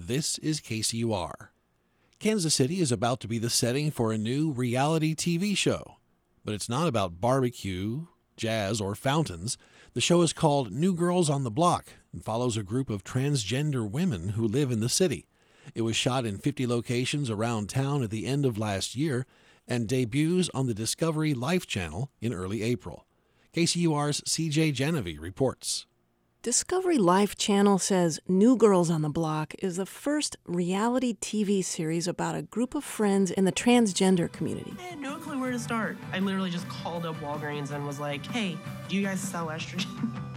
This is KCUR. Kansas City is about to be the setting for a new reality TV show. But it's not about barbecue, jazz, or fountains. The show is called New Girls on the Block and follows a group of transgender women who live in the city. It was shot in 50 locations around town at the end of last year and debuts on the Discovery Life channel in early April. KCUR's CJ Genevieve reports. Discovery Life channel says New Girls on the Block is the first reality TV series about a group of friends in the transgender community. I had no clue where to start. I literally just called up Walgreens and was like, hey, do you guys sell estrogen?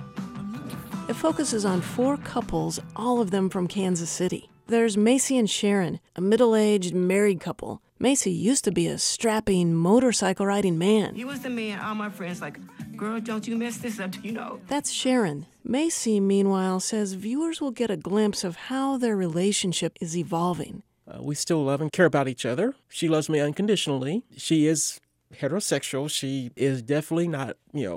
It focuses on 4 couples, all of them from Kansas City. There's Macy and Sharon, a middle-aged married couple. Macy used to be a strapping motorcycle-riding man. He was the man all my friends like, girl, don't you mess this up, you know. That's Sharon. Macy, meanwhile, says viewers will get a glimpse of how their relationship is evolving. We still love and care about each other. She loves me unconditionally. She is heterosexual. She is definitely not,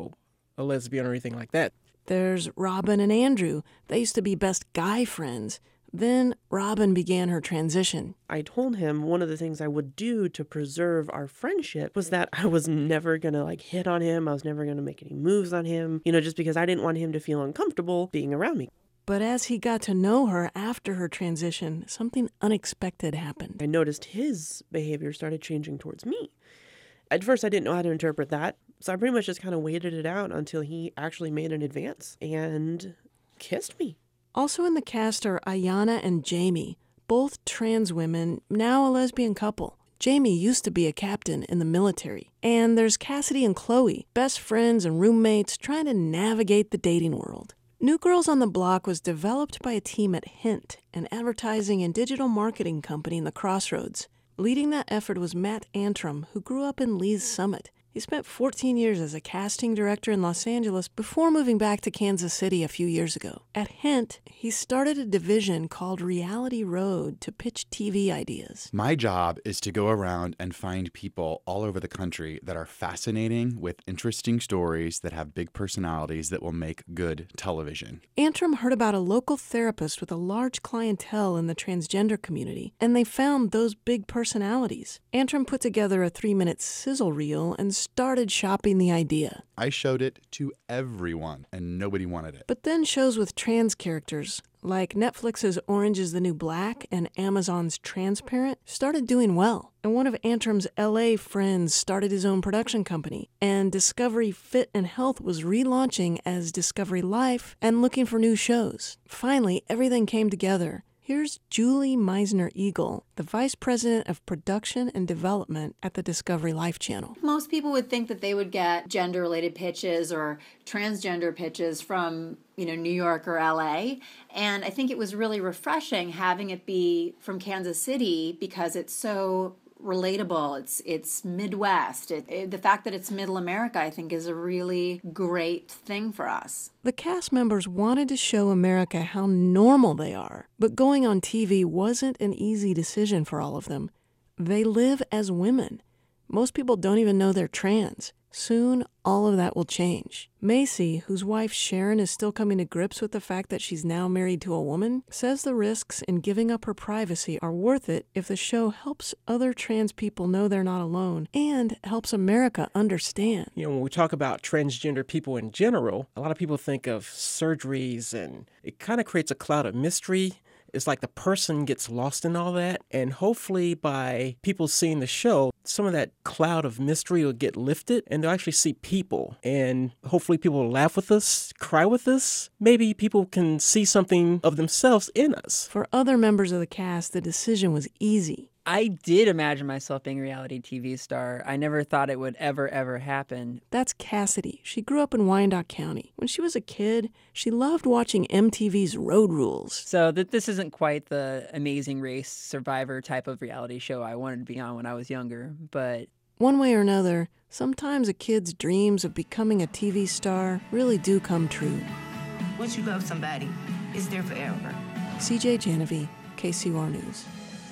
a lesbian or anything like that. There's Robin and Andrew. They used to be best guy friends. Then Robin began her transition. I told him one of the things I would do to preserve our friendship was that I was never going to hit on him. I was never going to make any moves on him, just because I didn't want him to feel uncomfortable being around me. But as he got to know her after her transition, something unexpected happened. I noticed his behavior started changing towards me. At first, I didn't know how to interpret that, so I pretty much just kind of waited it out until he actually made an advance and kissed me. Also in the cast are Ayana and Jamie, both trans women, now a lesbian couple. Jamie used to be a captain in the military. And there's Cassidy and Chloe, best friends and roommates trying to navigate the dating world. New Girls on the Block was developed by a team at Hint, an advertising and digital marketing company in the Crossroads. Leading that effort was Matt Antrim, who grew up in Lee's Summit. He spent 14 years as a casting director in Los Angeles before moving back to Kansas City a few years ago. At Hint, he started a division called Reality Road to pitch TV ideas. My job is to go around and find people all over the country that are fascinating with interesting stories that have big personalities that will make good television. Antrim heard about a local therapist with a large clientele in the transgender community, and they found those big personalities. Antrim put together a 3-minute sizzle reel and started shopping the idea. I showed it to everyone, and nobody wanted it. But then shows with trans characters, like Netflix's Orange is the New Black and Amazon's Transparent, started doing well. And one of Antrim's LA friends started his own production company. And Discovery Fit and Health was relaunching as Discovery Life and looking for new shows. Finally, everything came together. Here's Julie Meisner-Eagle, the Vice President of Production and Development at the Discovery Life channel. Most people would think that they would get gender-related pitches or transgender pitches from, New York or LA. And I think it was really refreshing having it be from Kansas City because it's so relatable. It's Midwest. The fact that it's Middle America, I think, is a really great thing for us. The cast members wanted to show America how normal they are, but going on TV wasn't an easy decision for all of them. They live as women. Most people don't even know they're trans. Soon, all of that will change. Macy, whose wife Sharon is still coming to grips with the fact that she's now married to a woman, says the risks in giving up her privacy are worth it if the show helps other trans people know they're not alone and helps America understand. When we talk about transgender people in general, a lot of people think of surgeries, and it kind of creates a cloud of mystery. It's like the person gets lost in all that, and hopefully by people seeing the show, some of that cloud of mystery will get lifted, and they'll actually see people, and hopefully people will laugh with us, cry with us. Maybe people can see something of themselves in us. For other members of the cast, the decision was easy. I did imagine myself being a reality TV star. I never thought it would ever happen. That's Cassidy. She grew up in Wyandotte County. When she was a kid, she loved watching MTV's Road Rules. So this isn't quite the Amazing Race Survivor type of reality show I wanted to be on when I was younger, but... One way or another, sometimes a kid's dreams of becoming a TV star really do come true. Once you love somebody, it's there forever. CJ Genevieve, KCUR News.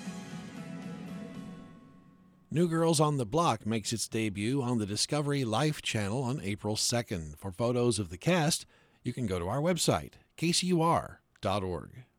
New Girls on the Block makes its debut on the Discovery Life channel on April 2nd. For photos of the cast, you can go to our website, kcur.org.